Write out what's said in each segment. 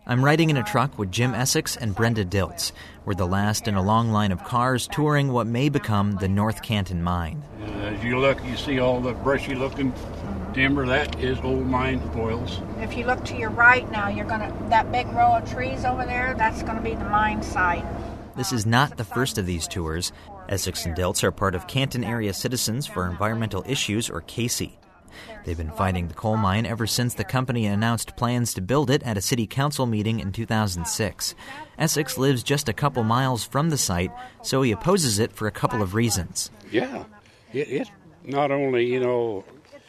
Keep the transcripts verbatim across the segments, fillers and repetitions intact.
I'm riding in a truck with Jim Essex and Brenda Diltz. We're the last in a long line of cars touring what may become the North Canton Mine. As you look, you see all the brushy-looking timber. That is old mine oils. If you look to your right now, you're gonna that big row of trees over there, that's going to be the mine site. This is not the first of these tours. Essex and Diltz are part of Canton Area Citizens for Environmental Issues, or CACE. They've been fighting the coal mine ever since the company announced plans to build it at a city council meeting in two thousand six. Essex lives just a couple miles from the site, so he opposes it for a couple of reasons. Yeah, it, it's not only, you know,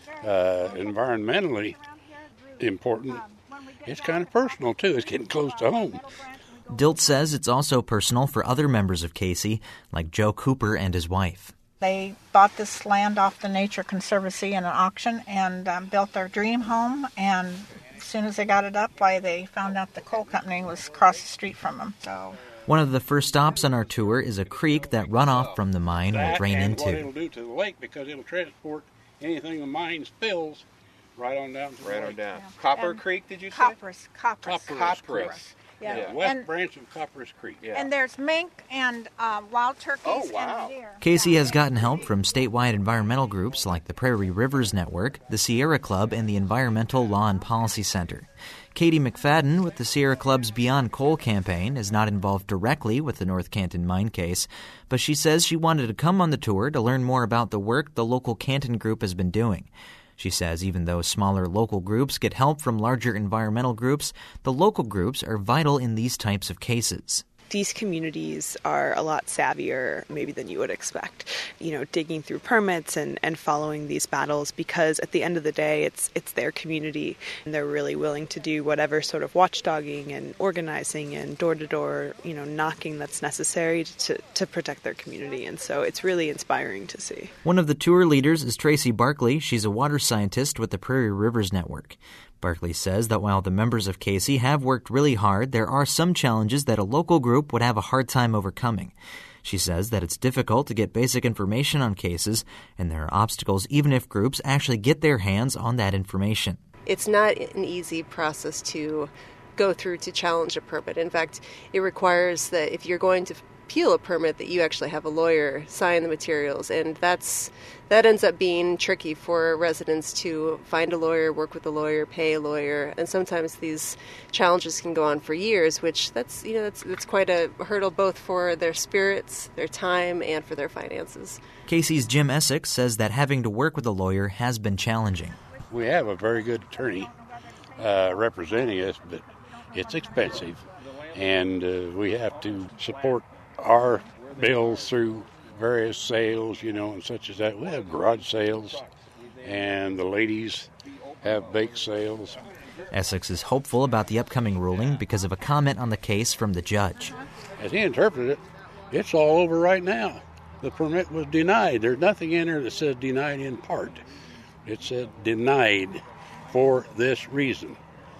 uh, environmentally important, it's kind of personal, too. It's getting close to home. Diltz says it's also personal for other members of CACE, like Joe Cooper and his wife. They bought this land off the Nature Conservancy in an auction and um, built their dream home. And as soon as they got it up, why they found out the coal company was across the street from them. So one of the first stops on our tour is a creek that runoff from the mine will drain and into. What it'll do to the lake, because it'll transport anything the mine spills right on down to the right lake. on down. Yeah. Copper And Creek, did you say? Copperas, Copperas. Copperas. Copperas. Yeah. Yeah, west And, branch of Copperas Creek. Yeah. and there's mink and uh, wild turkeys Oh, wow. and deer. CACE has gotten help from statewide environmental groups like the Prairie Rivers Network, the Sierra Club, and the Environmental Law and Policy Center. Katie McFadden with the Sierra Club's Beyond Coal campaign is not involved directly with the North Canton mine case, but she says she wanted to come on the tour to learn more about the work the local Canton group has been doing. She says even though smaller local groups get help from larger environmental groups, the local groups are vital in these types of cases. These communities are a lot savvier maybe than you would expect, you know, digging through permits and, and following these battles, because at the end of the day, it's it's their community and they're really willing to do whatever sort of watchdogging and organizing and door-to-door, you know, knocking that's necessary to, to protect their community. And so it's really inspiring to see. One of the tour leaders is Tracy Barkley. She's a water scientist with the Prairie Rivers Network. Barkley says that while the members of CACE have worked really hard, there are some challenges that a local group would have a hard time overcoming. She says that it's difficult to get basic information on cases, and there are obstacles even if groups actually get their hands on that information. It's not an easy process to go through to challenge a permit. In fact, it requires that if you're going to appeal a permit that you actually have a lawyer sign the materials, and that's that ends up being tricky for residents to find a lawyer, work with a lawyer, pay a lawyer, and sometimes these challenges can go on for years, which that's you know that's that's quite a hurdle both for their spirits, their time, and for their finances. CACE's Jim Essex says that having to work with a lawyer has been challenging. We have a very good attorney uh, representing us, but it's expensive, and uh, we have to support our bills through various sales, you know, and such as that. We have garage sales, and the ladies have bake sales. Essex is hopeful about the upcoming ruling because of a comment on the case from the judge. As he interpreted it, it's all over right now. The permit was denied. There's nothing in there that says denied in part. It said denied for this reason.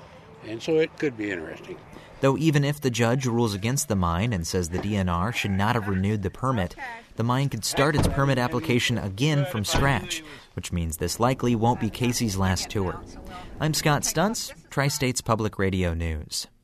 And so it could be interesting. Though even if the judge rules against the mine and says the D N R should not have renewed the permit, the mine could start its permit application again from scratch, which means this likely won't be CACE's last tour. I'm Scott Stuntz, Tri-States Public Radio News.